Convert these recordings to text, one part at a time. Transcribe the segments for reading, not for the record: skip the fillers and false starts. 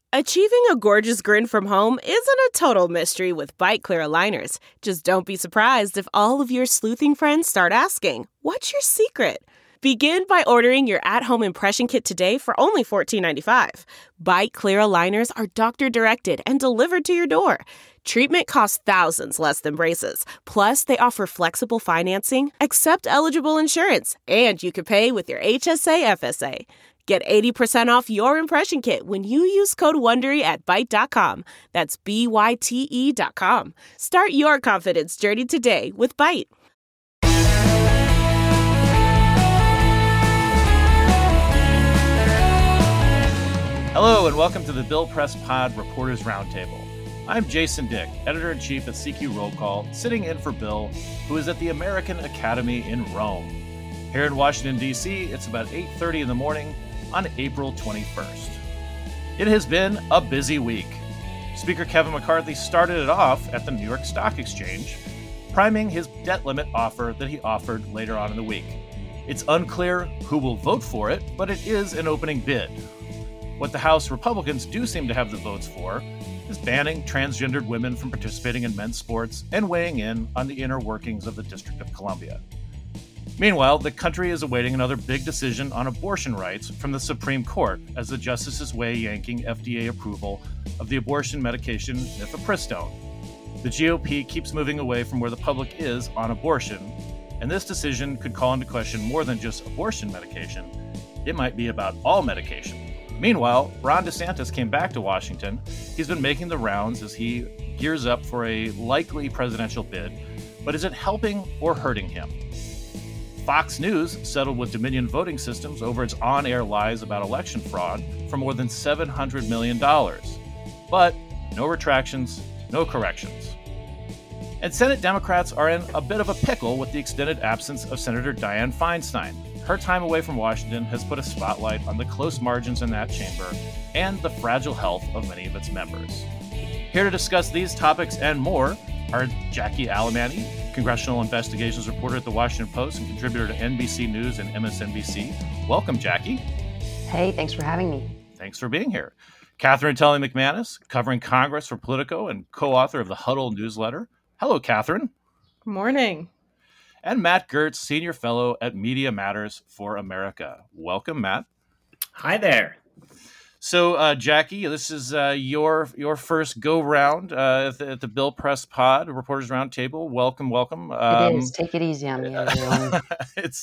Achieving a gorgeous grin from home isn't a total mystery with Byte Clear aligners. Just don't be surprised if all of your sleuthing friends start asking, "What's your secret?" Begin by ordering your at-home impression kit today for only $14.95. Byte Clear aligners are doctor-directed and delivered to your door. Treatment costs thousands less than braces. Plus, they offer flexible financing, accept eligible insurance, and you can pay with your HSA FSA. Get 80% off your impression kit when you use code WONDERY at Byte.com. That's BYTE.com. Start your confidence journey today with Byte. Hello and welcome to the Bill Press Pod Reporters Roundtable. I'm Jason Dick, Editor-in-Chief at CQ Roll Call, sitting in for Bill, who is at the American Academy in Rome. Here in Washington, D.C., it's about 8:30 in the morning on April 21st. It has been a busy week. Speaker Kevin McCarthy started it off at the New York Stock Exchange, priming his debt limit offer that he offered later on in the week. It's unclear who will vote for it, but it is an opening bid. What the House Republicans do seem to have the votes for is banning transgendered women from participating in men's sports and weighing in on the inner workings of the District of Columbia. Meanwhile, the country is awaiting another big decision on abortion rights from the Supreme Court as the justices weigh yanking FDA approval of the abortion medication mifepristone. The GOP keeps moving away from where the public is on abortion, and this decision could call into question more than just abortion medication. It might be about all medication. Meanwhile, Ron DeSantis came back to Washington. He's been making the rounds as he gears up for a likely presidential bid, but is it helping or hurting him? Fox News settled with Dominion Voting Systems over its on-air lies about election fraud for more than $700 million. But no retractions, no corrections. And Senate Democrats are in a bit of a pickle with the extended absence of Senator Dianne Feinstein. Her time away from Washington has put a spotlight on the close margins in that chamber and the fragile health of many of its members. Here to discuss these topics and more are Jackie Alemany, congressional investigations reporter at the Washington Post and contributor to NBC News and MSNBC. Welcome, Jackie. Hey, thanks for having me. Thanks for being here. Catherine Telly McManus, covering Congress for Politico and co-author of the Huddle newsletter. Hello, Catherine. Good morning. And Matt Gertz, senior fellow at Media Matters for America. Welcome, Matt. Hi there. So, Jackie, this is your first go-round at the Bill Press Pod, Reporters Roundtable. Welcome. It is. Take it easy on me, everyone. It's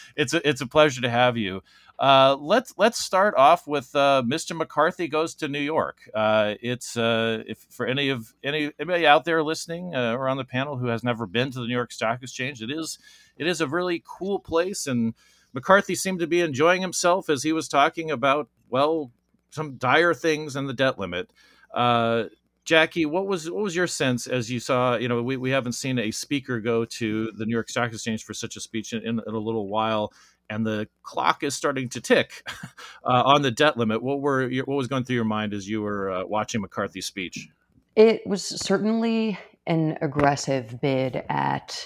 a pleasure to have you. Let's start off with Mr. McCarthy goes to New York. It's if for anybody out there listening or on the panel who has never been to the New York Stock Exchange, it is a really cool place, and McCarthy seemed to be enjoying himself as he was talking about, well, some dire things and the debt limit. Jackie, what was your sense as you saw? You know, we haven't seen a speaker go to the New York Stock Exchange for such a speech in a little while, and the clock is starting to tick on the debt limit. What was going through your mind as you were watching McCarthy's speech? It was certainly an aggressive bid at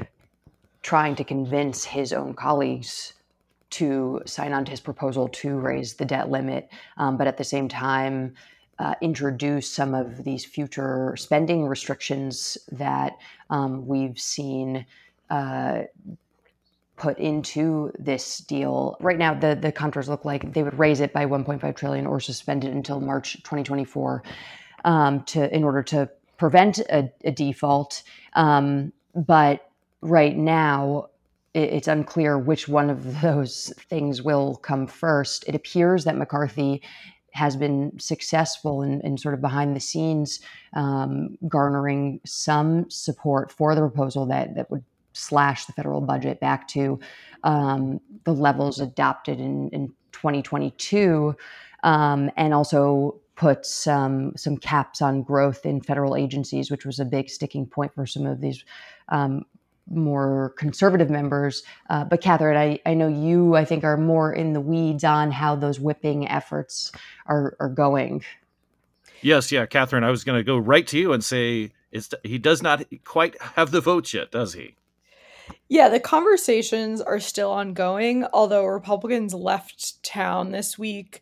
trying to convince his own colleagues to sign on to his proposal to raise the debt limit, but at the same time introduce some of these future spending restrictions that we've seen put into this deal. Right now, the contours look like they would raise it by $1.5 trillion or suspend it until March 2024 in order to prevent a default. But right now, it's unclear which one of those things will come first. It appears that McCarthy has been successful in sort of behind the scenes garnering some support for the proposal that would slash the federal budget back to the levels adopted in 2022, and also put some caps on growth in federal agencies, which was a big sticking point for some of these more conservative members. But Catherine, I know you, I think, are more in the weeds on how those whipping efforts are going. Yes, yeah, Catherine, I was going to go right to you and say he does not quite have the votes yet, does he? Yeah, the conversations are still ongoing, although Republicans left town this week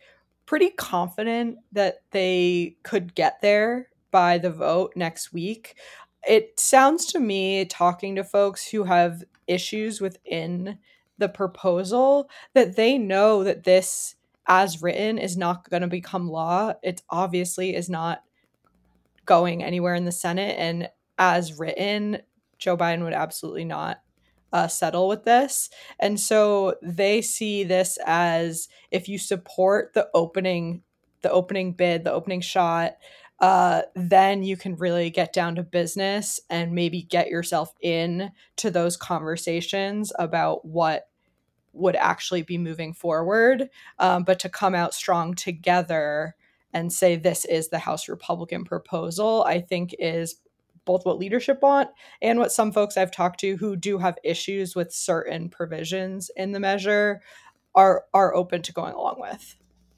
pretty confident that they could get there by the vote next week. It sounds to me, talking to folks who have issues within the proposal, that they know that this, as written, is not going to become law. It obviously is not going anywhere in the Senate. And as written, Joe Biden would absolutely not settle with this. And so they see this as, if you support the opening bid, the opening shot, then you can really get down to business and maybe get yourself in to those conversations about what would actually be moving forward. But to come out strong together and say this is the House Republican proposal, I think is both what leadership want and what some folks I've talked to who do have issues with certain provisions in the measure are open to going along with.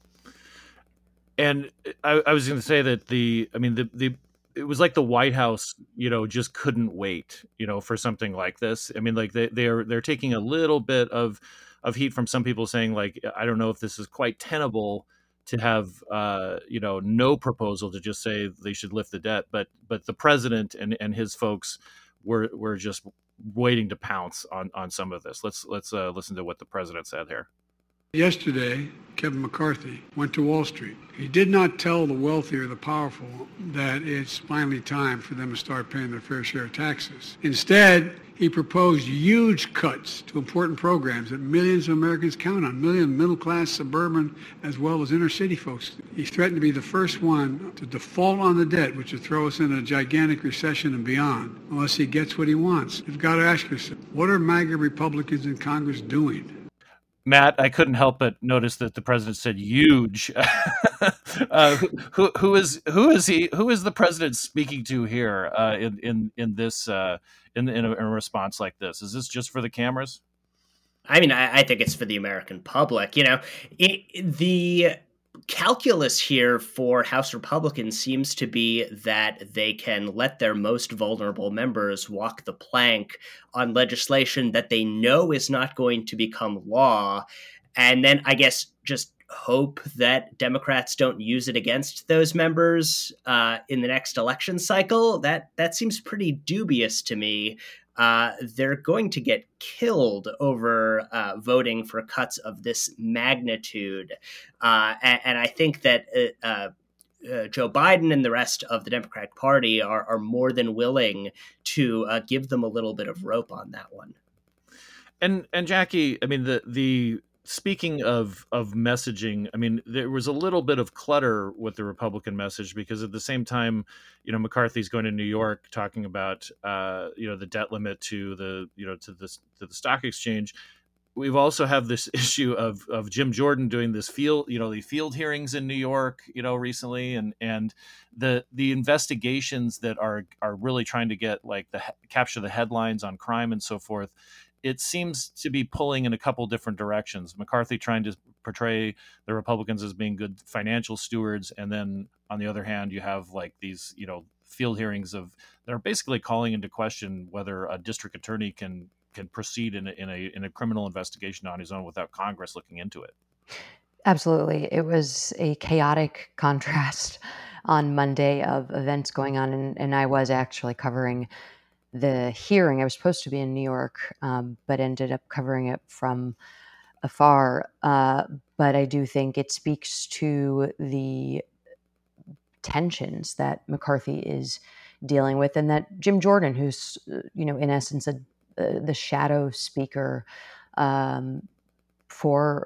And I was going to say that it was like the White House, just couldn't wait, for something like this. I mean, like they're taking a little bit of heat from some people saying, like, I don't know if this is quite tenable to have, no proposal to just say they should lift the debt. But the president and his folks were just waiting to pounce on some of this. Let's listen to what the president said here. Yesterday, Kevin McCarthy went to Wall Street. He did not tell the wealthy or the powerful that it's finally time for them to start paying their fair share of taxes. Instead, he proposed huge cuts to important programs that millions of Americans count on, millions of middle-class, suburban, as well as inner-city folks. He threatened to be the first one to default on the debt, which would throw us in a gigantic recession and beyond, unless he gets what he wants. You've got to ask yourself, what are MAGA Republicans in Congress doing? Matt, I couldn't help but notice that the president said huge. Who is he? Who is the president speaking to here in this in a response like this? Is this just for the cameras? I mean, I think it's for the American public. The calculus here for House Republicans seems to be that they can let their most vulnerable members walk the plank on legislation that they know is not going to become law. And then I guess just hope that Democrats don't use it against those members in the next election cycle. That seems pretty dubious to me. They're going to get killed over voting for cuts of this magnitude. And I think that Joe Biden and the rest of the Democratic Party are more than willing to give them a little bit of rope on that one. And Jackie, I mean, the speaking of messaging, I mean, there was a little bit of clutter with the Republican message because at the same time, McCarthy's going to New York talking about, the debt limit to the stock exchange. We've also have this issue of Jim Jordan doing this the field hearings in New York, recently, and the investigations that are really trying to get capture the headlines on crime and so forth. It seems to be pulling in a couple different directions. McCarthy trying to portray the Republicans as being good financial stewards, and then on the other hand, you have these field hearings that are basically calling into question whether a district attorney can proceed in a criminal investigation on his own without Congress looking into it. Absolutely. It was a chaotic contrast on Monday of events going on, and I was actually covering the hearing. I was supposed to be in New York, but ended up covering it from afar. But I do think it speaks to the tensions that McCarthy is dealing with, and that Jim Jordan, who's in essence the shadow speaker for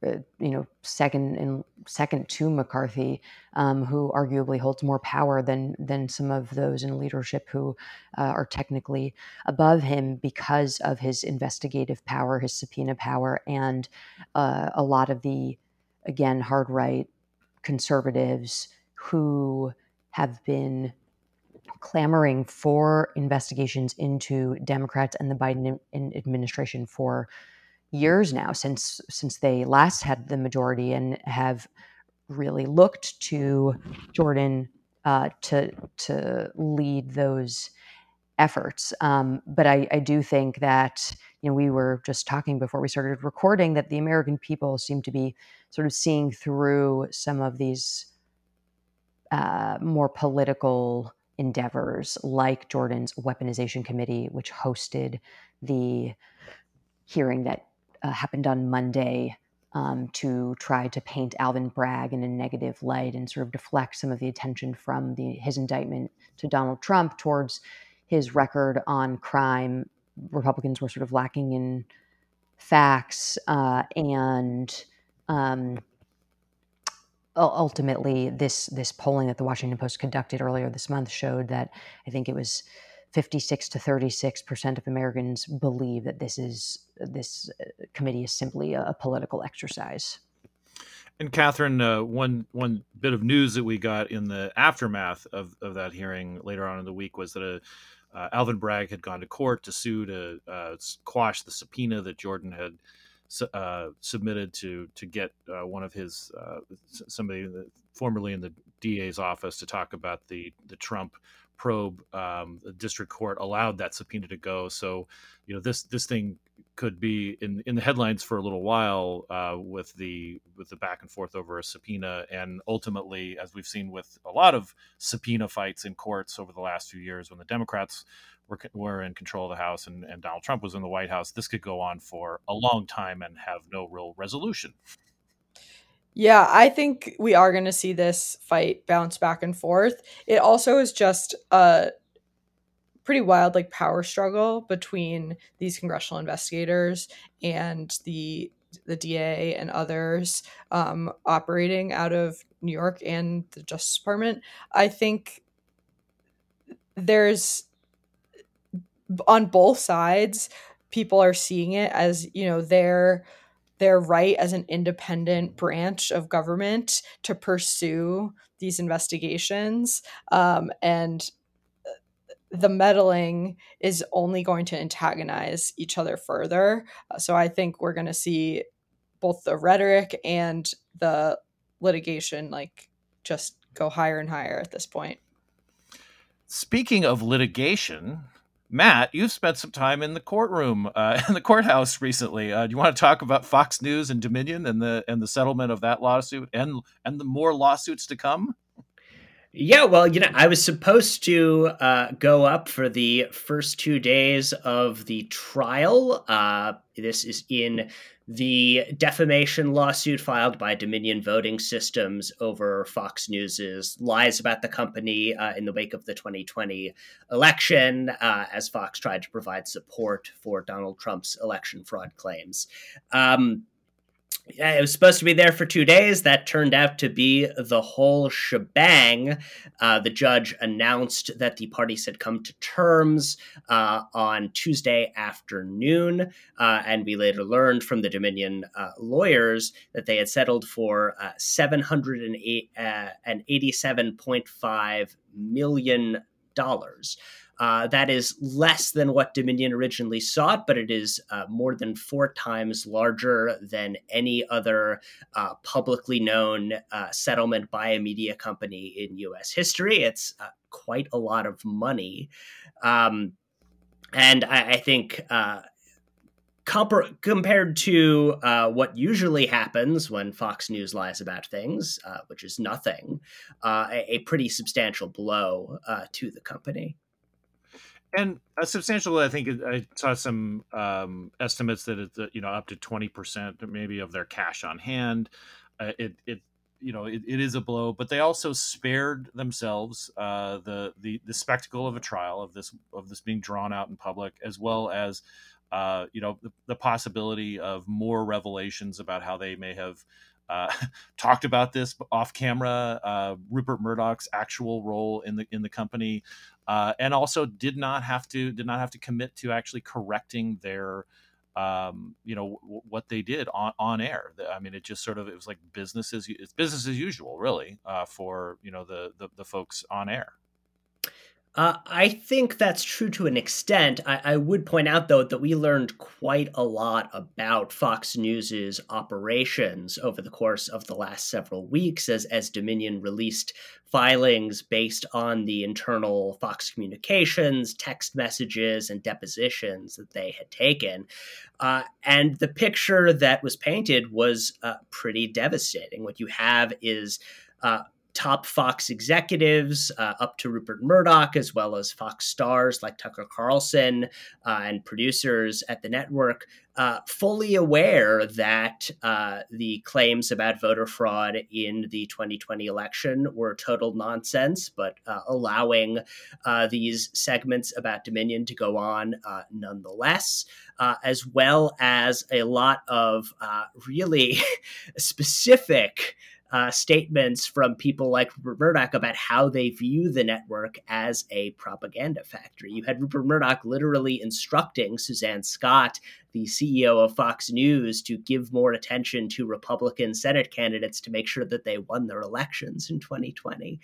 second to McCarthy, who arguably holds more power than some of those in leadership who are technically above him because of his investigative power, his subpoena power, and a lot of the, again, hard right conservatives who have been clamoring for investigations into Democrats and the Biden administration for years now, since they last had the majority, and have really looked to Jordan to lead those efforts. But I do think that, we were just talking before we started recording that the American people seem to be sort of seeing through some of these more political endeavors, like Jordan's weaponization committee, which hosted the hearing that happened on Monday to try to paint Alvin Bragg in a negative light and sort of deflect some of the attention from his indictment to Donald Trump towards his record on crime. Republicans were sort of lacking in facts, and ultimately, this polling that the Washington Post conducted earlier this month showed that I think it was 56 to 36% of Americans believe that this committee is simply a political exercise. And Catherine, one bit of news that we got in the aftermath of that hearing later on in the week was that Alvin Bragg had gone to court to sue to quash the subpoena that Jordan had submitted to get one of his somebody formerly in the DA's office to talk about the Trump probe. The district court allowed that subpoena to go. So, this thing could be in the headlines for a little while with the back and forth over a subpoena, and ultimately, as we've seen with a lot of subpoena fights in courts over the last few years, when the Democrats were in control of the House and Donald Trump was in the White House, this could go on for a long time and have no real resolution. Yeah, I think we are going to see this fight bounce back and forth. It also is just a pretty wild power struggle between these congressional investigators and the DA and others operating out of New York and the Justice Department. I think there's, on both sides, people are seeing it as, their right as an independent branch of government to pursue these investigations. And the meddling is only going to antagonize each other further. So I think we're going to see both the rhetoric and the litigation just go higher and higher at this point. Speaking of litigation, Matt, you've spent some time in the courtroom, in the courthouse recently. Do you want to talk about Fox News and Dominion and the settlement of that lawsuit and the more lawsuits to come? Yeah, well, I was supposed to go up for the first 2 days of the trial. This is in the defamation lawsuit filed by Dominion Voting Systems over Fox News's lies about the company in the wake of the 2020 election, as Fox tried to provide support for Donald Trump's election fraud claims. It was supposed to be there for 2 days. That turned out to be the whole shebang. The judge announced that the parties had come to terms on Tuesday afternoon, and we later learned from the Dominion lawyers that they had settled for $787.5 million. That is less than what Dominion originally sought, but it is more than 4 times larger than any other publicly known settlement by a media company in U.S. history. It's quite a lot of money. And I think compared to what usually happens when Fox News lies about things, which is nothing, a pretty substantial blow to the company. And a substantial, I think I saw some estimates that it's up to 20% maybe of their cash on hand. It is a blow, but they also spared themselves the spectacle of a trial of this being drawn out in public, as well as the possibility of more revelations about how they may have talked about this off camera, Rupert Murdoch's actual role in the company, and also did not have to commit to actually correcting their what they did on air. I mean, it just it was like business as usual, really, for the folks on air. I think that's true to an extent. I would point out, though, that we learned quite a lot about Fox News's operations over the course of the last several weeks as Dominion released filings based on the internal Fox communications, text messages, and depositions that they had taken. And the picture that was painted was pretty devastating. What you have is top Fox executives up to Rupert Murdoch, as well as Fox stars like Tucker Carlson and producers at the network, fully aware that the claims about voter fraud in the 2020 election were total nonsense, but allowing these segments about Dominion to go on nonetheless, as well as a lot of really specific statements from people like Rupert Murdoch about how they view the network as a propaganda factory. You had Rupert Murdoch literally instructing Suzanne Scott, the CEO of Fox News, to give more attention to Republican Senate candidates to make sure that they won their elections in 2020.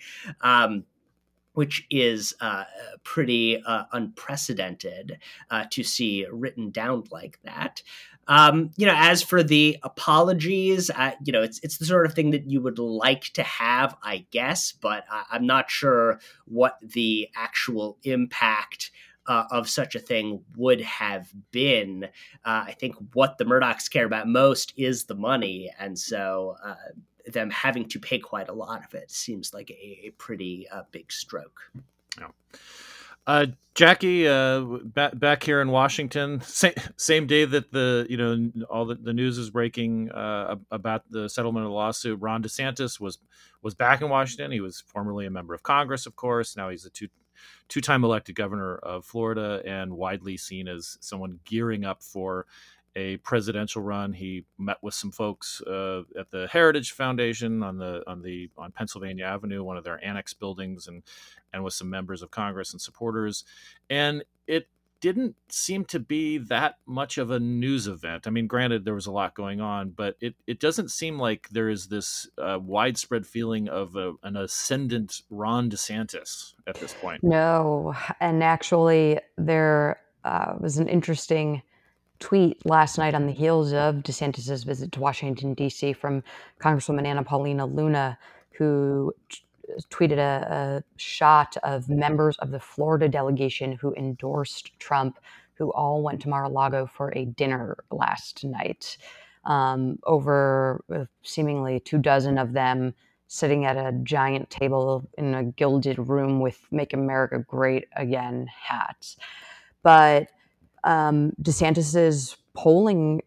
Which is pretty unprecedented to see written down like that. As for the apologies, it's the sort of thing that you would like to have, I guess, but I'm not sure what the actual impact of such a thing would have been. I think what the Murdochs care about most is the money, and so them having to pay quite a lot of it seems like a pretty big stroke. Yeah. Jackie, back here in Washington, same day that all the news is breaking about the settlement of the lawsuit. Ron DeSantis was back in Washington. He was formerly a member of Congress, of course. Now he's a two-time elected governor of Florida and widely seen as someone gearing up for a presidential run. He met with some folks at the Heritage Foundation on Pennsylvania Avenue, one of their annex buildings, and with some members of Congress and supporters. And it didn't seem to be that much of a news event. I mean, granted, there was a lot going on, but it doesn't seem like there is this widespread feeling of an ascendant Ron DeSantis at this point. No, and actually there was an interesting tweet last night on the heels of DeSantis' visit to Washington, D.C. from Congresswoman Anna Paulina Luna, who tweeted a shot of members of the Florida delegation who endorsed Trump, who all went to Mar-a-Lago for a dinner last night. Over seemingly 24 of them sitting at a giant table in a gilded room with Make America Great Again hats. But DeSantis's polling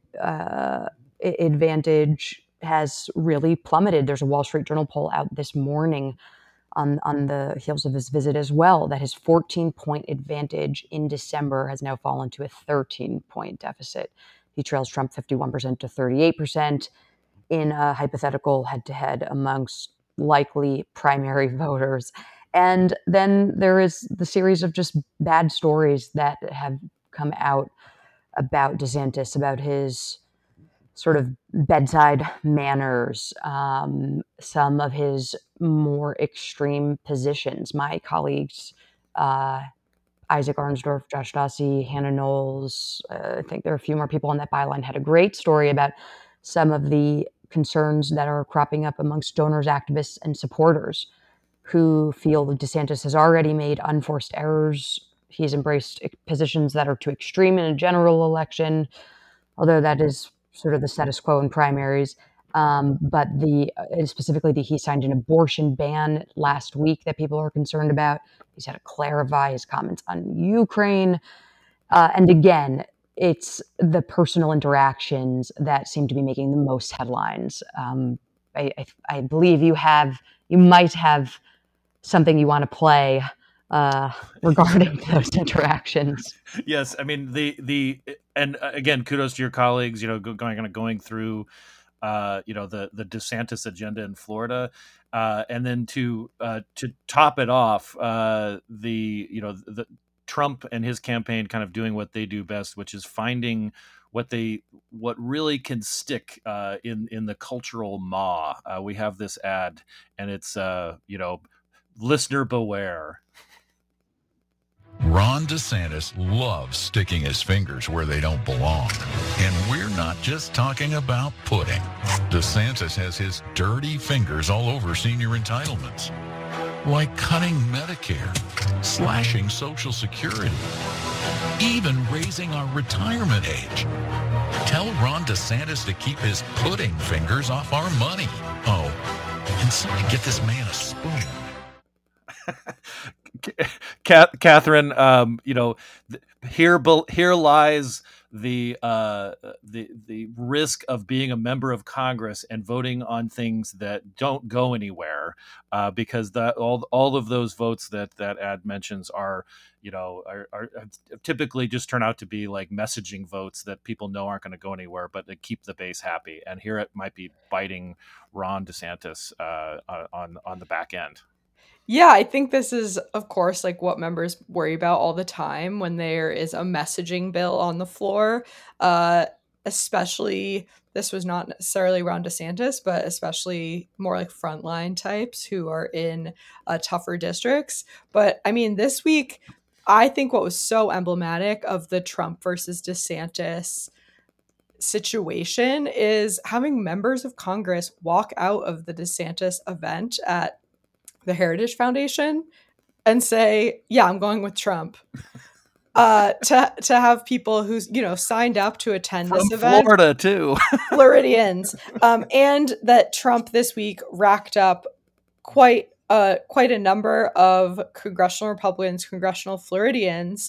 advantage has really plummeted. There's a Wall Street Journal poll out this morning on the heels of his visit as well, that his 14-point advantage in December has now fallen to a 13-point deficit. He trails Trump 51% to 38% in a hypothetical head-to-head amongst likely primary voters. And then there is the series of just bad stories that have come out about DeSantis, about his sort of bedside manners, some of his more extreme positions. My colleagues, Isaac Arnsdorf, Josh Dawsey, Hannah Knowles, I think there are a few more people on that byline, had a great story about some of the concerns that are cropping up amongst donors, activists, and supporters who feel that DeSantis has already made unforced errors. He's embraced positions that are too extreme in a general election, although that is sort of the status quo in primaries. But specifically, he signed an abortion ban last week that people are concerned about. He's had to clarify his comments on Ukraine. And again, it's the personal interactions that seem to be making the most headlines. I believe you might have something you want to play regarding those interactions. Yes, I mean and again, kudos to your colleagues. Going through, the DeSantis agenda in Florida, and then to top it off, the Trump and his campaign kind of doing what they do best, which is finding what really can stick in the cultural maw. We have this ad, and it's listener beware. Ron DeSantis loves sticking his fingers where they don't belong. And we're not just talking about pudding. DeSantis has his dirty fingers all over senior entitlements. Like cutting Medicare, slashing Social Security, even raising our retirement age. Tell Ron DeSantis to keep his pudding fingers off our money. Oh, and somebody get this man a spoon. Catherine, here lies the risk of being a member of Congress and voting on things that don't go anywhere, because all of those votes that ad mentions are typically just turn out to be like messaging votes that people know aren't going to go anywhere, but they keep the base happy. And here it might be biting Ron DeSantis on the back end. Yeah, I think this is, of course, like what members worry about all the time when there is a messaging bill on the floor. Especially, this was not necessarily Ron DeSantis, but especially more like frontline types who are in tougher districts. But I mean, this week, I think what was so emblematic of the Trump versus DeSantis situation is having members of Congress walk out of the DeSantis event at the Heritage Foundation and say, yeah, I'm going with Trump. To have people who's, signed up to attend From this event. Florida too. Floridians. And that Trump this week racked up quite a number of congressional Republicans, congressional Floridians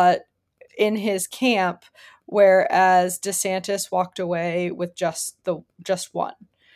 in his camp, whereas DeSantis walked away with just one.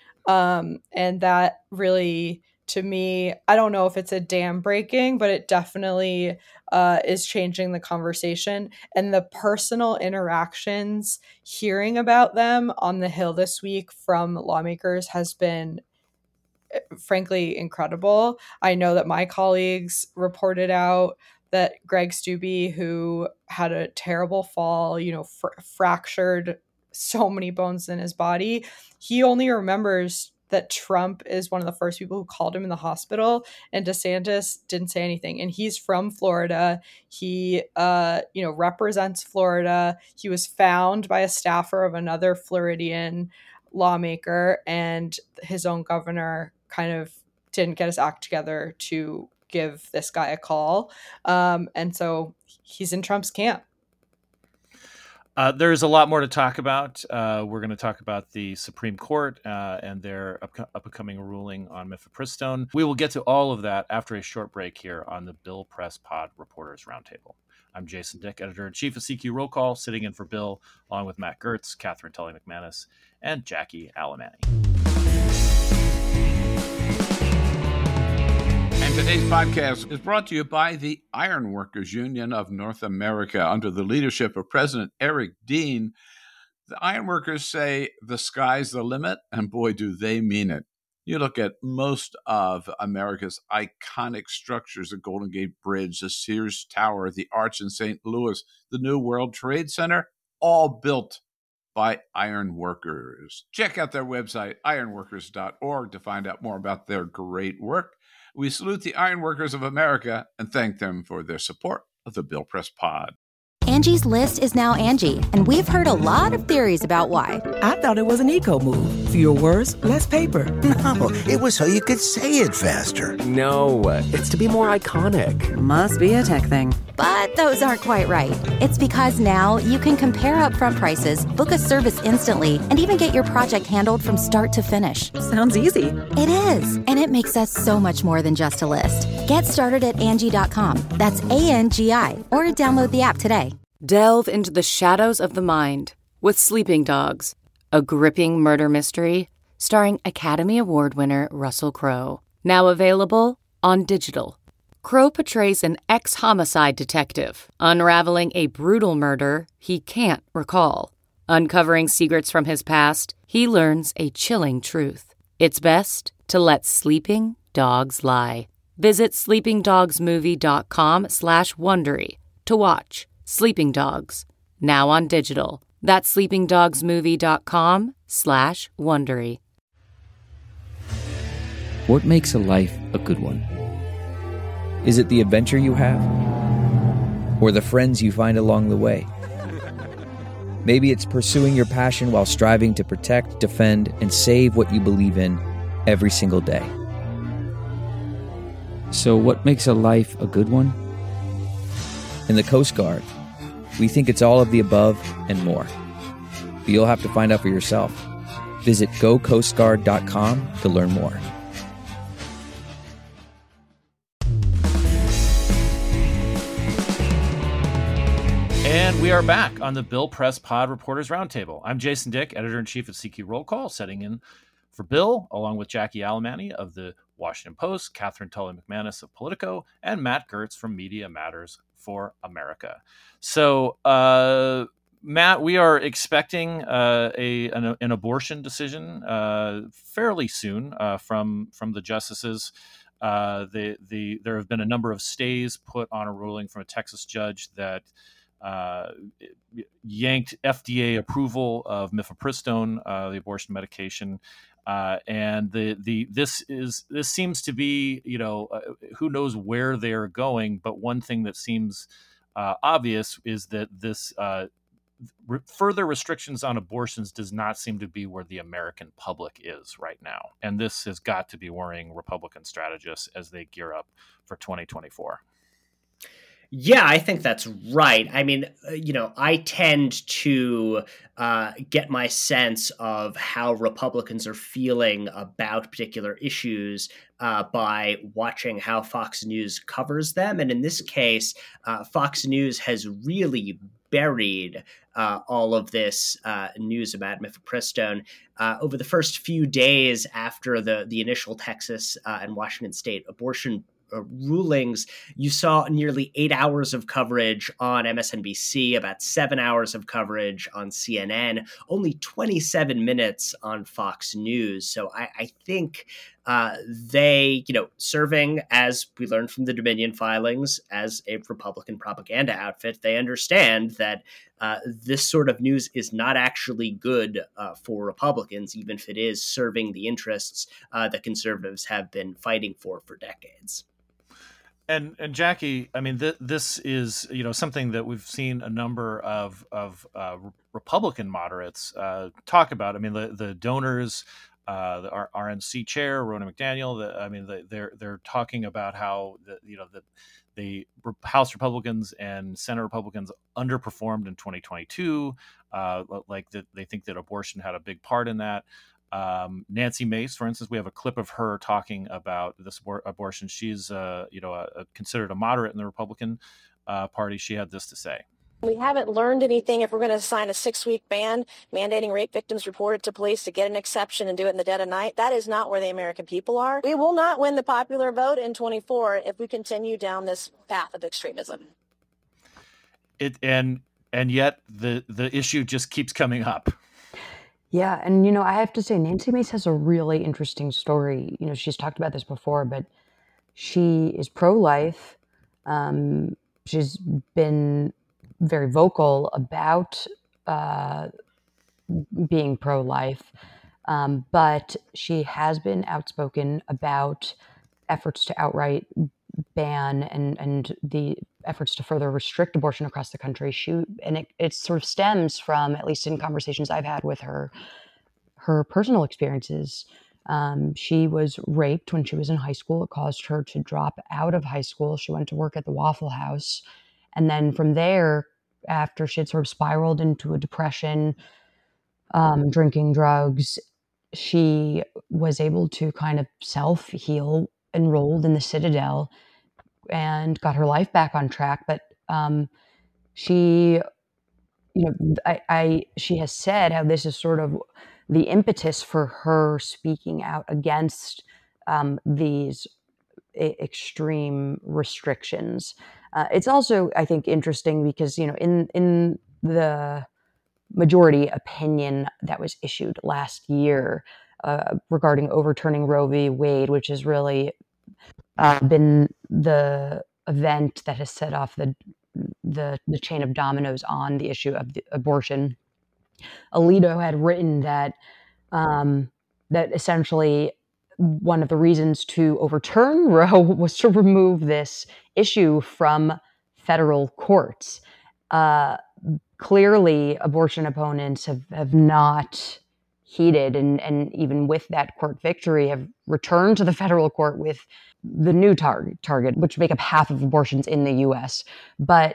And that really, to me, I don't know if it's a dam breaking, but it definitely is changing the conversation. And the personal interactions, hearing about them on the Hill this week from lawmakers has been, frankly, incredible. I know that my colleagues reported out that Greg Steube, who had a terrible fall, fractured so many bones in his body, he only remembers that Trump is one of the first people who called him in the hospital, and DeSantis didn't say anything. And he's from Florida. He, represents Florida. He was found by a staffer of another Floridian lawmaker, and his own governor kind of didn't get his act together to give this guy a call. And so he's in Trump's camp. There's a lot more to talk about. We're going to talk about the Supreme Court and their upcoming ruling on mifepristone. We will get to all of that after a short break here on the Bill Press Pod Reporters Roundtable. I'm Jason Dick, Editor-in-Chief of CQ Roll Call, sitting in for Bill, along with Matt Gertz, Catherine Tully McManus, and Jackie Alemany. And today's podcast is brought to you by the Ironworkers Union of North America. Under the leadership of President Eric Dean, the ironworkers say the sky's the limit, and boy, do they mean it. You look at most of America's iconic structures, the Golden Gate Bridge, the Sears Tower, the Arch in St. Louis, the New World Trade Center, all built by ironworkers. Check out their website, ironworkers.org, to find out more about their great work. We salute the ironworkers of America and thank them for their support of the Bill Press Pod. Angie's List is now Angie, and we've heard a lot of theories about why. I thought it was an eco move. Fewer words, less paper. No, it was so you could say it faster. No, it's to be more iconic. Must be a tech thing. But those aren't quite right. It's because now you can compare upfront prices, book a service instantly, and even get your project handled from start to finish. Sounds easy. It is, and it makes us so much more than just a list. Get started at Angie.com. That's ANGI, or download the app today. Delve into the shadows of the mind with Sleeping Dogs, a gripping murder mystery starring Academy Award winner Russell Crowe. Now available on digital. Crowe portrays an ex-homicide detective, unraveling a brutal murder he can't recall. Uncovering secrets from his past, he learns a chilling truth. It's best to let sleeping dogs lie. Visit sleepingdogsmovie.com/Wondery to watch Sleeping Dogs, now on digital. That's sleepingdogsmovie.com/Wondery. What makes a life a good one? Is it the adventure you have? or the friends you find along the way. Maybe it's pursuing your passion while striving to protect, defend, and save what you believe in every single day. So what makes a life a good one? In the Coast Guard, we think it's all of the above and more. But you'll have to find out for yourself. Visit gocoastguard.com to learn more. And we are back on the Bill Press Pod Reporters Roundtable. I'm Jason Dick, editor-in-chief at CQ Roll Call, setting in for Bill, along with Jackie Alemany of the Washington Post, Catherine Tully-McManus of Politico, and Matt Gertz from Media Matters for America. So, Matt, we are expecting an abortion decision fairly soon from the justices. There have been a number of stays put on a ruling from a Texas judge that yanked FDA approval of mifepristone, the abortion medication, and this seems to be, who knows where they're going, but one thing that seems obvious is that this further restrictions on abortions does not seem to be where the American public is right now, and this has got to be worrying Republican strategists as they gear up for 2024. Yeah, I think that's right. I mean, I tend to get my sense of how Republicans are feeling about particular issues by watching how Fox News covers them. And in this case, Fox News has really buried all of this news about mifepristone. Over the first few days after the initial Texas and Washington state abortion rulings, you saw nearly 8 hours of coverage on MSNBC, about 7 hours of coverage on CNN, only 27 minutes on Fox News. So I think they, serving, as we learned from the Dominion filings, as a Republican propaganda outfit, they understand that this sort of news is not actually good for Republicans, even if it is serving the interests that conservatives have been fighting for decades. And Jackie, I mean, this is something that we've seen a number of Republican moderates talk about. I mean, the donors, the RNC chair Ronna McDaniel. They're talking about how the House Republicans and Senate Republicans underperformed in 2022. They think that abortion had a big part in that. Nancy Mace, for instance, we have a clip of her talking about this abortion. She's, considered a moderate in the Republican Party. She had this to say. We haven't learned anything if we're going to sign a 6-week ban mandating rape victims reported to police to get an exception and do it in the dead of night. That is not where the American people are. We will not win the popular vote in 2024 if we continue down this path of extremism. And yet the issue just keeps coming up. Yeah, and I have to say, Nancy Mace has a really interesting story. She's talked about this before, but she is pro-life. She's been very vocal about being pro-life, but she has been outspoken about efforts to outright ban and the efforts to further restrict abortion across the country. It sort of stems from, at least in conversations I've had with her personal experiences. She was raped when she was in high school. It caused her to drop out of high school. She went to work at the Waffle House. And then from there, after she had sort of spiraled into a depression, drinking drugs, she was able to kind of self-heal, enrolled in the Citadel, and got her life back on track. But she has said how this is sort of the impetus for her speaking out against these extreme restrictions. It's also, I think, interesting because, in the majority opinion that was issued last year regarding overturning Roe v. Wade, which has really been the event that has set off the chain of dominoes on the issue of the abortion. Alito had written that that essentially one of the reasons to overturn Roe was to remove this issue from federal courts. Clearly, abortion opponents have not heeded, and even with that court victory, have returned to the federal court with the new target, which make up half of abortions in the U.S. But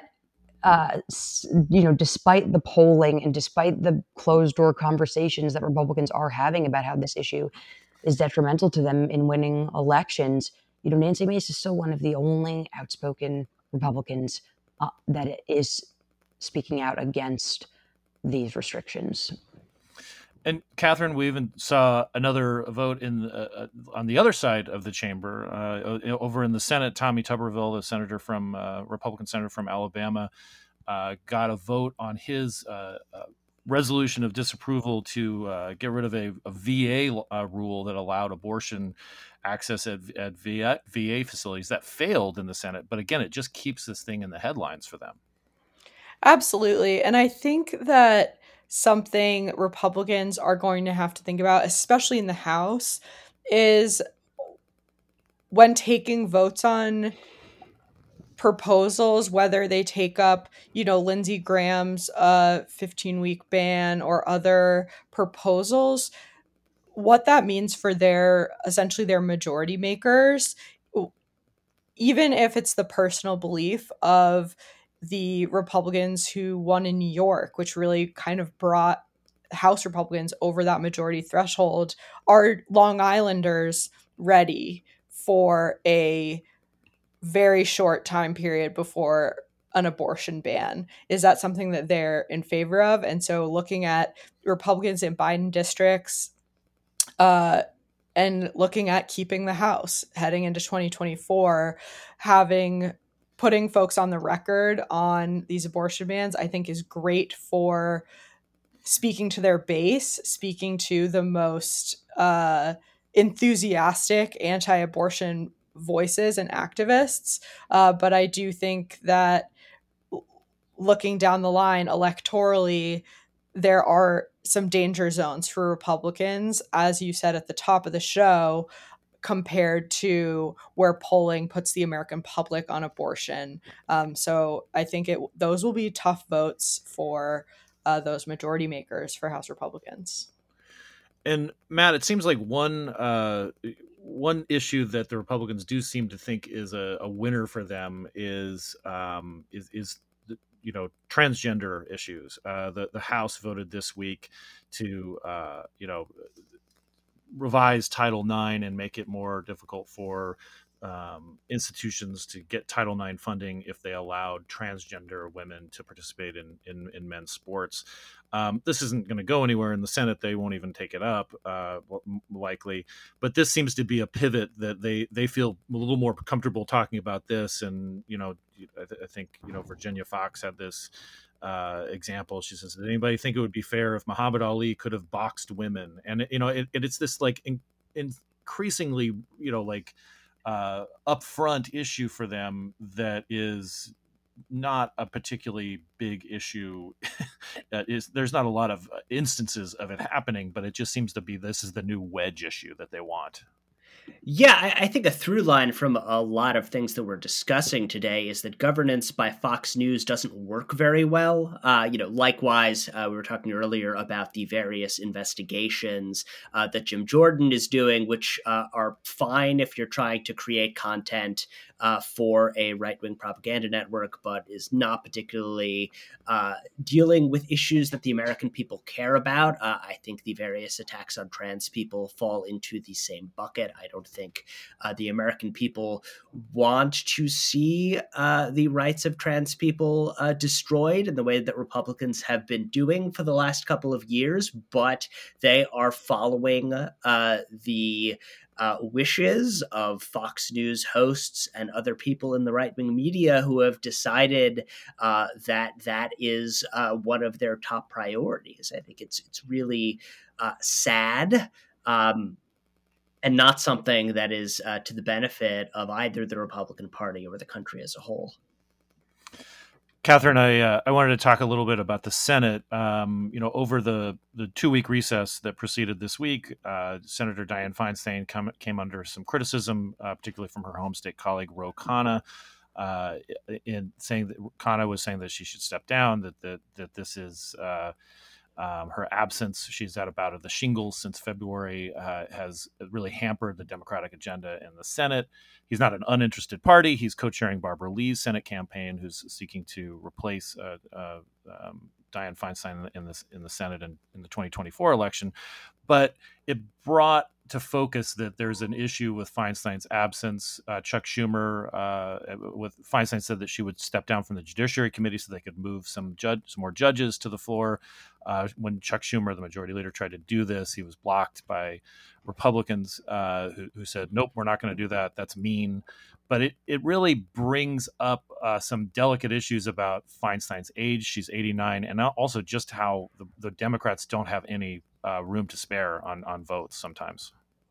despite the polling and despite the closed-door conversations that Republicans are having about how this issue is detrimental to them in winning elections, Nancy Mace is still one of the only outspoken Republicans that is speaking out against these restrictions. And Catherine, we even saw another vote on the other side of the chamber, over in the Senate. Tommy Tuberville, the senator from Republican senator from Alabama, got a vote on his resolution of disapproval to get rid of a VA rule that allowed abortion access at VA facilities. That failed in the Senate, but again, it just keeps this thing in the headlines for them. Absolutely, and I think that something Republicans are going to have to think about, especially in the House, is when taking votes on proposals, whether they take up, Lindsey Graham's 15-week ban or other proposals, what that means for essentially their majority makers, even if it's the personal belief of the Republicans who won in New York, which really kind of brought House Republicans over that majority threshold. Are Long Islanders ready for a very short time period before an abortion ban? Is that something that they're in favor of? And so looking at Republicans in Biden districts and looking at keeping the House heading into 2024, putting folks on the record on these abortion bans, I think is great for speaking to their base, speaking to the most enthusiastic anti-abortion voices and activists. But I do think that looking down the line electorally, there are some danger zones for Republicans, as you said at the top of the show, compared to where polling puts the American public on abortion. So I think those will be tough votes for those majority makers for House Republicans. And Matt, it seems like one issue that the Republicans do seem to think is a winner for them is transgender issues. The House voted this week to revise Title IX and make it more difficult for institutions to get Title IX funding if they allowed transgender women to participate in men's sports. This isn't going to go anywhere in the Senate. They won't even take it up, likely. But this seems to be a pivot that they feel a little more comfortable talking about this. And, I think, Virginia Fox had this example. She says, did anybody think it would be fair if Muhammad Ali could have boxed women? And it's this increasingly upfront issue for them that is not a particularly big issue. There's not a lot of instances of it happening, but it just seems to be this is the new wedge issue that they want. Yeah, I think a through line from a lot of things that we're discussing today is that governance by Fox News doesn't work very well. Likewise, we were talking earlier about the various investigations that Jim Jordan is doing, which are fine if you're trying to create content for a right-wing propaganda network, but is not particularly dealing with issues that the American people care about. I think the various attacks on trans people fall into the same bucket. I don't think the American people want to see the rights of trans people destroyed in the way that Republicans have been doing for the last couple of years, but they are following the wishes of Fox News hosts and other people in the right-wing media who have decided that is one of their top priorities. I think it's really sad and not something that is to the benefit of either the Republican Party or the country as a whole. Catherine, I wanted to talk a little bit about the Senate. Over the 2-week recess that preceded this week, Senator Dianne Feinstein came under some criticism, particularly from her home state colleague, Ro Khanna. in saying that Khanna was saying that she should step down, that this is her absence. She's had a bout of the shingles since February, has really hampered the Democratic agenda in the Senate. He's not an uninterested party. He's co-chairing Barbara Lee's Senate campaign, who's seeking to replace Dianne Feinstein in the Senate in the 2024 election. But it brought to focus that there's an issue with Feinstein's absence. Chuck Schumer, with Feinstein, said that she would step down from the Judiciary Committee so they could move some more judges to the floor. When Chuck Schumer, the majority leader, tried to do this, he was blocked by Republicans who said, nope, we're not going to do that. That's mean. But it really brings up some delicate issues about Feinstein's age. She's 89, and also just how the Democrats don't have any room to spare on votes sometimes.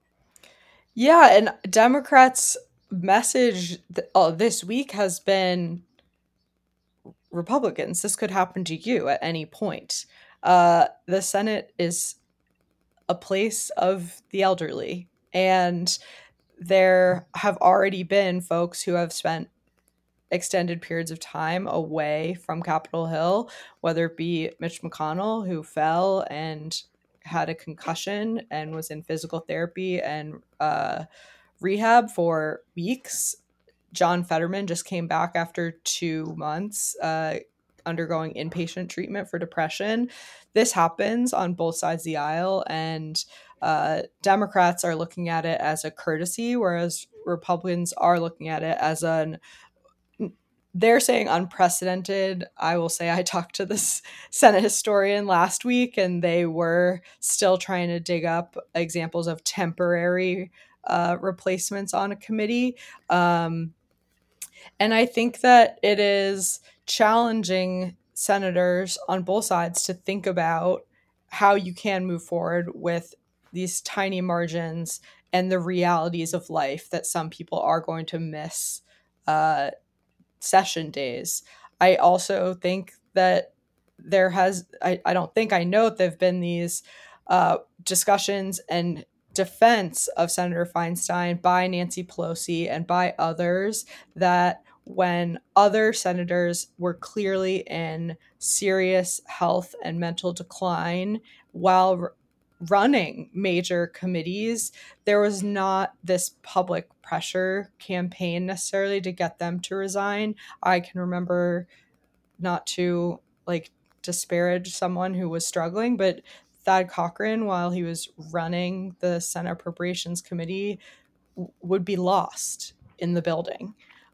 Yeah, and Democrats' message this week has been, Republicans, this could happen to you at any point. The Senate is a place of the elderly, and there have already been folks who have spent extended periods of time away from Capitol Hill, whether it be Mitch McConnell, who fell and had a concussion and was in physical therapy and rehab for weeks. John Fetterman just came back after 2 months undergoing inpatient treatment for depression. This happens on both sides of the aisle, and Democrats are looking at it as a courtesy, whereas Republicans are looking at it as they're saying unprecedented. I will say I talked to this Senate historian last week, and they were still trying to dig up examples of temporary replacements on a committee. And I think that it is challenging senators on both sides to think about how you can move forward with these tiny margins and the realities of life that some people are going to miss session days. I also think that I know there have been these discussions and defense of Senator Feinstein by Nancy Pelosi and by others that when other senators were clearly in serious health and mental decline while running major committees, there was not this public pressure campaign necessarily to get them to resign. I can remember, not to disparage someone who was struggling, but Thad Cochran, while he was running the Senate Appropriations Committee, would be lost in the building.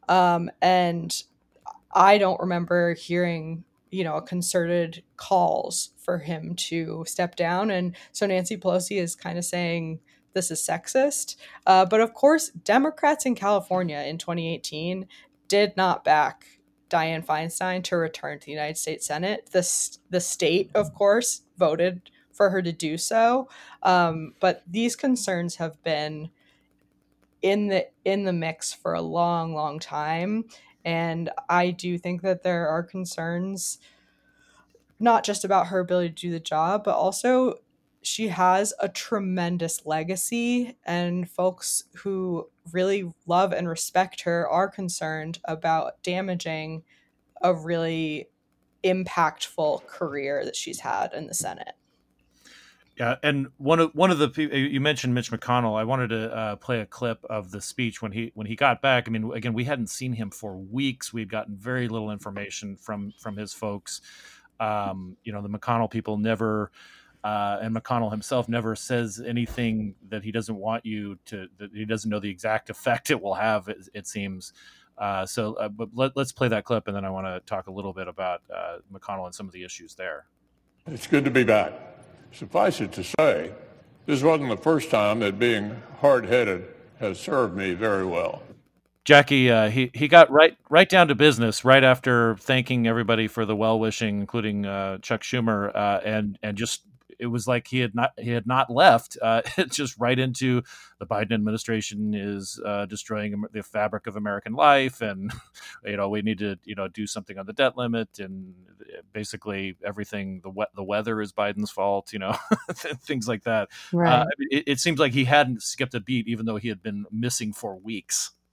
And I don't remember hearing, concerted calls for him to step down. And so Nancy Pelosi is kind of saying this is sexist. But of course, Democrats in California in 2018 did not back Dianne Feinstein to return to the United States Senate. The state, of course, voted for her to do so. But these concerns have been in the mix for a long, long time. And I do think that there are concerns not just about her ability to do the job, but also she has a tremendous legacy, and folks who really love and respect her are concerned about damaging a really impactful career that she's had in the Senate. Yeah, and one of the people you mentioned, Mitch McConnell. I wanted to play a clip of the speech when he got back. I mean, again, we hadn't seen him for weeks. We'd gotten very little information from his folks. The McConnell people never, and McConnell himself never says anything that he doesn't want you to. That he doesn't know the exact effect it will have. It seems. But let's play that clip, and then I want to talk a little bit about McConnell and some of the issues there. It's good to be back. Suffice it to say, this wasn't the first time that being hard-headed has served me very well. Jackie, he got right down to business right after thanking everybody for the well-wishing, including Chuck Schumer, and just it was like he had not left. Just right into the Biden administration is destroying the fabric of American life, and we need to do something on the debt limit, and basically everything. The weather is Biden's fault, things like that. Right. It seems like he hadn't skipped a beat, even though he had been missing for weeks.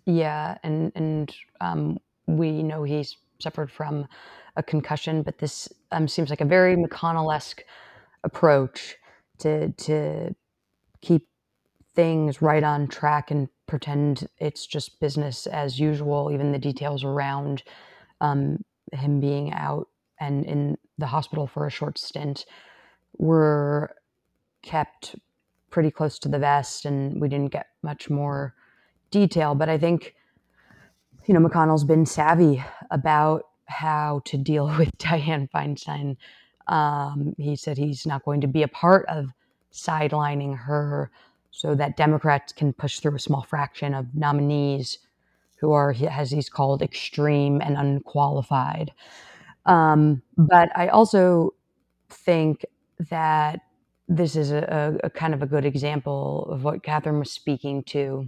Yeah, and we know he's suffered from a concussion, but this seems like a very McConnell-esque approach to keep things right on track and pretend it's just business as usual. Even the details around him being out and in the hospital for a short stint were kept pretty close to the vest, and we didn't get much more detail. But I think, McConnell's been savvy about how to deal with Dianne Feinstein. He said he's not going to be a part of sidelining her so that Democrats can push through a small fraction of nominees who are, as he's called, extreme and unqualified. But I also think that this is a kind of a good example of what Catherine was speaking to.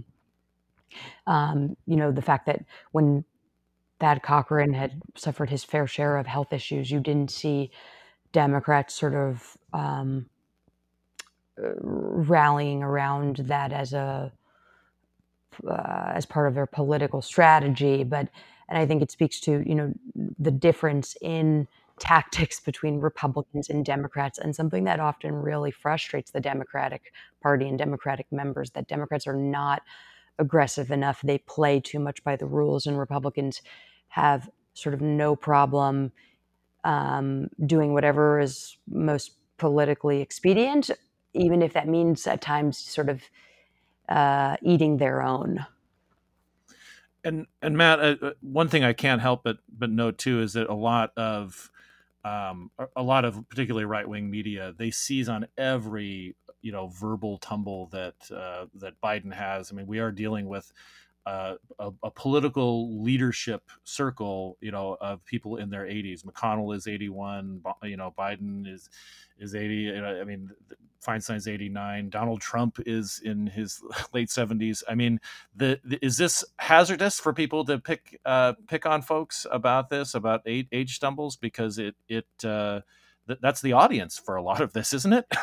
The fact that when Thad Cochran had suffered his fair share of health issues, you didn't see Democrats sort of rallying around that as part of their political strategy. And I think it speaks to, the difference in tactics between Republicans and Democrats, and something that often really frustrates the Democratic Party and Democratic members, that Democrats are not aggressive enough. They play too much by the rules, and Republicans have sort of no problem doing whatever is most politically expedient, even if that means at times sort of eating their own. And Matt, one thing I can't help but note too is that a lot of particularly right-wing media, they seize on every verbal tumble that Biden has. I mean, we are dealing with a political leadership circle, of people in their 80s. McConnell is 81. Biden is 80. I mean, Feinstein's 89. Donald Trump is in his late 70s. I mean, is this hazardous for people to pick on folks about age stumbles? Because that's the audience for a lot of this, isn't it?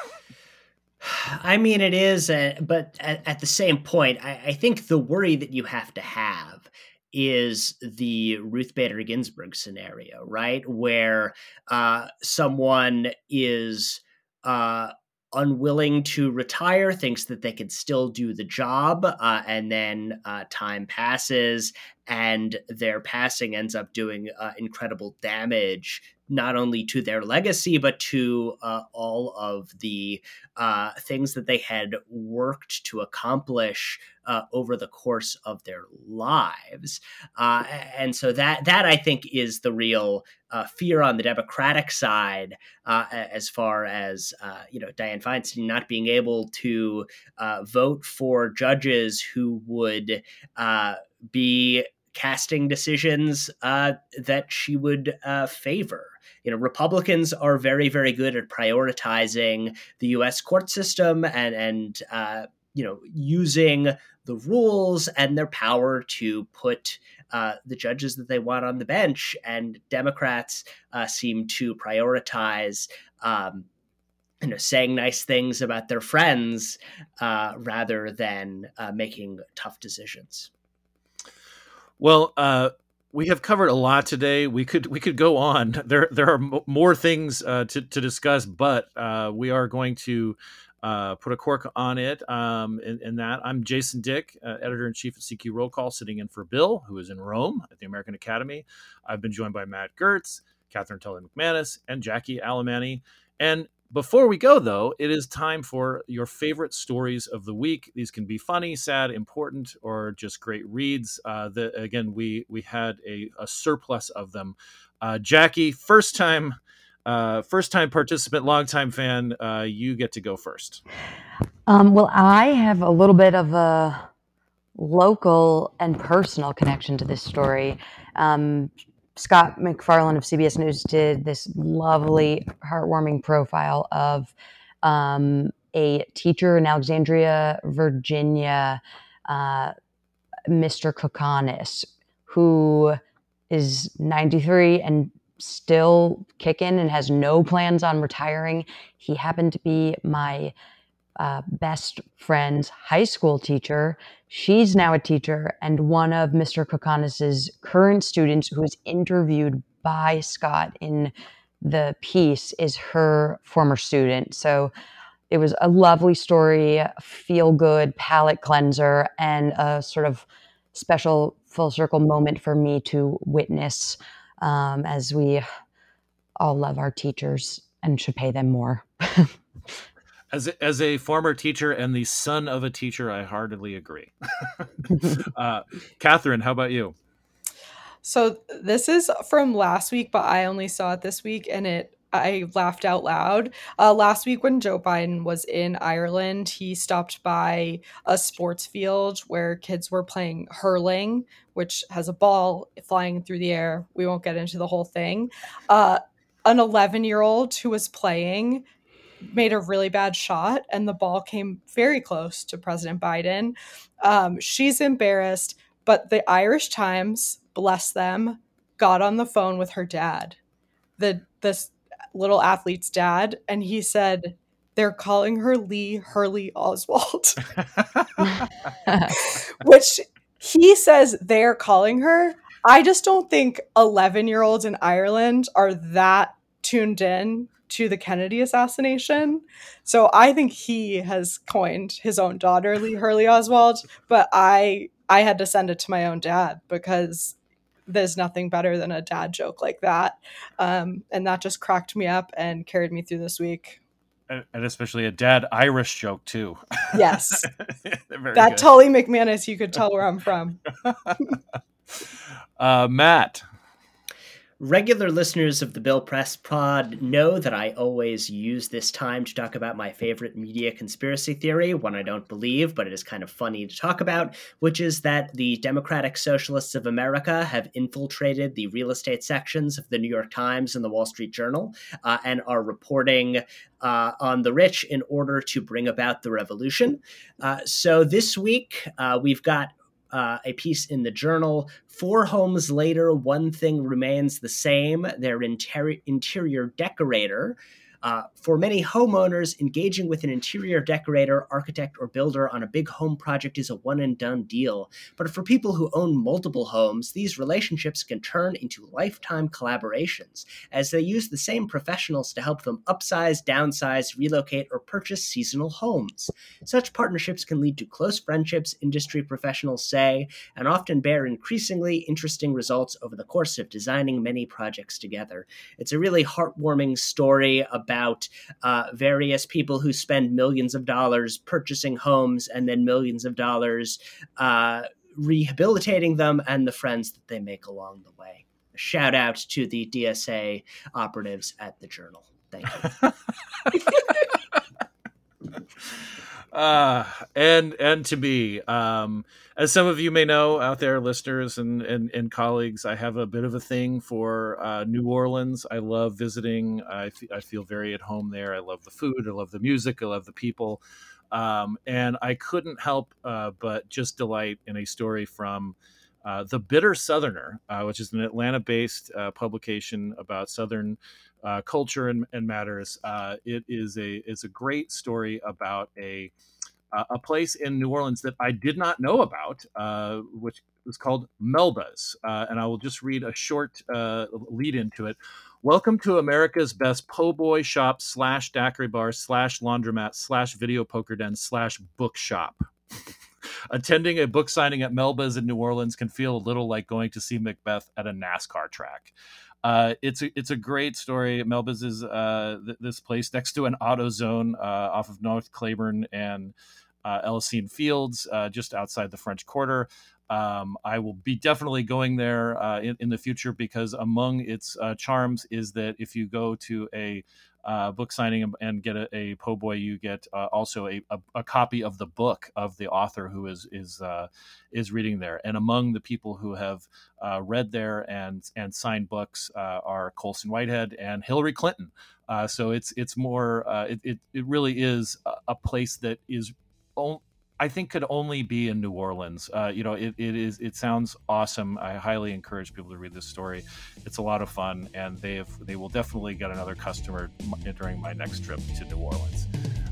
I mean, it is, but at the same point, I think the worry that you have to have is the Ruth Bader Ginsburg scenario, right? Where someone is unwilling to retire, thinks that they can still do the job, and then time passes and their passing ends up doing incredible damage, not only to their legacy, but to all of the things that they had worked to accomplish over the course of their lives. And so that I think is the real fear on the Democratic side, as far as Dianne Feinstein not being able to vote for judges who would be casting decisions that she would favor. Republicans are very, very good at prioritizing the U.S. court system and using the rules and their power to put the judges that they want on the bench. And Democrats seem to prioritize saying nice things about their friends rather than making tough decisions. Well, we have covered a lot today. We could go on. There are more things to discuss, but we are going to put a cork on it. In that, I'm Jason Dick, editor-in-chief at CQ Roll Call, sitting in for Bill, who is in Rome at the American Academy. I've been joined by Matt Gertz, Catherine Tully McManus, and Jackie Alemany. And before we go, though, it is time for your favorite stories of the week. These can be funny, sad, important, or just great reads. Again, we had a surplus of them. Jackie, first time participant, longtime fan. You get to go first. Well, I have a little bit of a local and personal connection to this story. Scott MacFarlane of CBS News did this lovely, heartwarming profile of a teacher in Alexandria, Virginia, Mr. Kokonis, who is 93 and still kicking and has no plans on retiring. He happened to be my best friend's high school teacher. She's now a teacher, and one of Mr. Kokonis's current students who was interviewed by Scott in the piece is her former student. So it was a lovely story, feel-good palate cleanser, and a sort of special full circle moment for me to witness as we all love our teachers and should pay them more. As a former teacher and the son of a teacher, I heartily agree. Catherine, how about you? So this is from last week, but I only saw it this week, and I laughed out loud. Last week when Joe Biden was in Ireland, he stopped by a sports field where kids were playing hurling, which has a ball flying through the air. We won't get into the whole thing. An 11-year-old who was playing made a really bad shot, and the ball came very close to President Biden. She's embarrassed, but the Irish Times, bless them, got on the phone with her dad, this little athlete's dad, and he said they're calling her Lee Hurley Oswald, which he says they're calling her. I just don't think 11-year-olds in Ireland are that tuned in to the Kennedy assassination. So I think he has coined his own daughter Lee Hurley Oswald, but I had to send it to my own dad because there's nothing better than a dad joke like that. And that just cracked me up and carried me through this week. And especially a dad Irish joke too. Yes. That good. Tully McManus, you could tell where I'm from. Matt. Regular listeners of the Bill Press Pod know that I always use this time to talk about my favorite media conspiracy theory, one I don't believe, but it is kind of funny to talk about, which is that the Democratic Socialists of America have infiltrated the real estate sections of the New York Times and the Wall Street Journal and are reporting on the rich in order to bring about the revolution. So this week, we've got a piece in the Journal. 4 homes later, one thing remains the same. Their interior decorator. For many homeowners, engaging with an interior decorator, architect, or builder on a big home project is a one-and-done deal. But for people who own multiple homes, these relationships can turn into lifetime collaborations, as they use the same professionals to help them upsize, downsize, relocate, or purchase seasonal homes. Such partnerships can lead to close friendships, industry professionals say, and often bear increasingly interesting results over the course of designing many projects together. It's a really heartwarming story about various people who spend millions of dollars purchasing homes and then millions of dollars rehabilitating them and the friends that they make along the way. A shout out to the DSA operatives at the Journal. Thank you. And to me, as some of you may know out there, listeners and colleagues, I have a bit of a thing for New Orleans. I love visiting. I feel very at home there. I love the food. I love the music. I love the people. And I couldn't help but just delight in a story from The Bitter Southerner, which is an Atlanta-based publication about Southern culture and matters. It's a great story about a place in New Orleans that I did not know about, which was called Melba's. And I will just read a short lead into it. Welcome to America's best po' boy shop / daiquiri bar / laundromat / video poker den / bookshop. Attending a book signing at Melba's in New Orleans can feel a little like going to see Macbeth at a NASCAR track. It's a great story. Melba's is this place next to an AutoZone off of North Claiborne and Ellicene Fields, just outside the French Quarter. I will be definitely going there in the future because among its charms is that if you go to a book signing and get a po' boy, you get also a copy of the book of the author who is reading there. And among the people who have read there and signed books are Colson Whitehead and Hillary Clinton. So it's more it really is a place that is I think could only be in New Orleans. It sounds awesome. I highly encourage people to read this story. It's a lot of fun, and they will definitely get another customer during my next trip to New Orleans.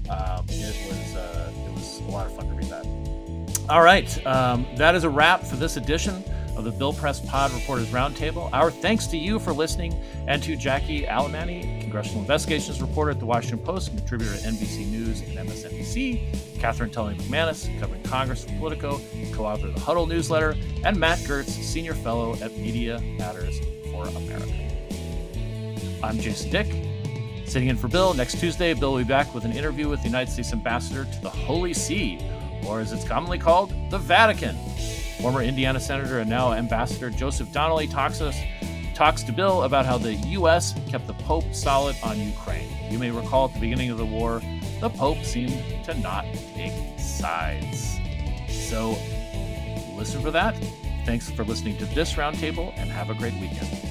It was a lot of fun to read that. All right, that is a wrap for this edition of the Bill Press Pod Reporters Roundtable. Our thanks to you for listening, and to Jackie Alemany, congressional investigations reporter at the Washington Post, contributor to NBC News and MSNBC, Catherine Tully McManus, covering Congress for Politico, co-author of the Huddle newsletter, and Matt Gertz, senior fellow at Media Matters for America. I'm Jason Dick, sitting in for Bill. Next Tuesday, Bill will be back with an interview with the United States Ambassador to the Holy See, or as it's commonly called, the Vatican. Former Indiana Senator and now Ambassador Joseph Donnelly talks to Bill about how the U.S. kept the Pope solid on Ukraine. You may recall at the beginning of the war, the Pope seemed to not take sides. So listen for that. Thanks for listening to this roundtable, and have a great weekend.